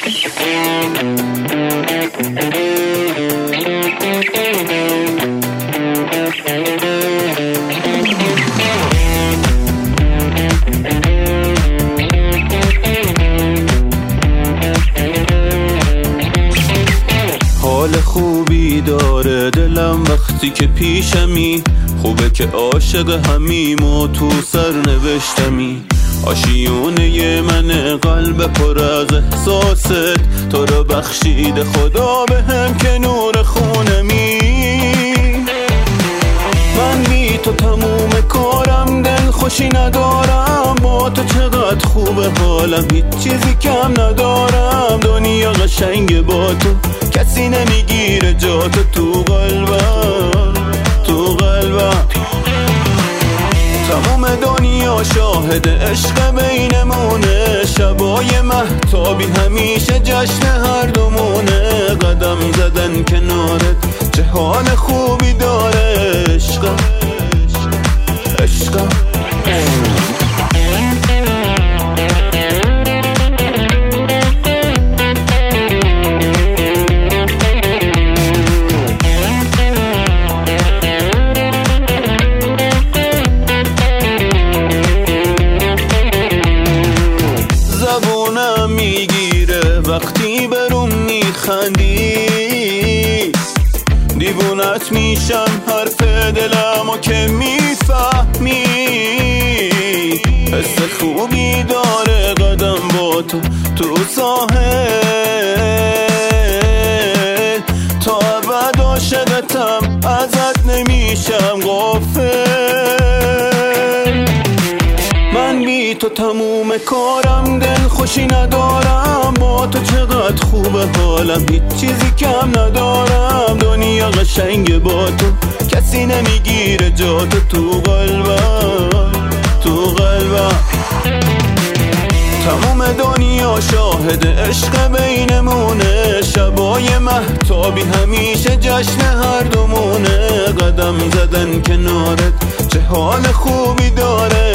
حال خوبی داره دلم وقتی که پیشمی، خوبه که عاشق همیم و تو سر نوشتمی. آشیونه من قلب پر از احساست، تو رو بخشیده خدا بهم که نور خونمی. من بی تو تموم کارم، دل خوشی ندارم، با تو چقدر خوبه حالم، هیچ چیزی کم ندارم. دنیا قشنگه با تو، کسی نمیگیره جاتو تو قلبم، تو قلبم. تمام دنیا شاهد عشق بینمونه، شبای مهتابی همیشه جشن هر دومونه. قدم زدن کنارت چه حال خوبی داره، عشقم عشقم. زبونم میگیره وقتی برون میخندی، دیوونت میشم حرف دلمو که میفهمی. حس خوبی داره قدم با تو تو ساحل، تا ابد عاشقتم ازت نمیشم غافل. من بی تو تموم کارم، دل خوشی ندارم، با تو چقدر خوبه حالم، هیچ چیزی کم ندارم. دنیا قشنگه با تو، کسی نمیگیره جاتو تو قلبم، تو قلبم. تمام دنیا شاهد عشق بینمونه، شبای مهتابی همیشه جشن هر دومونه. قدم زدن کنارت چه حال خوبی داره،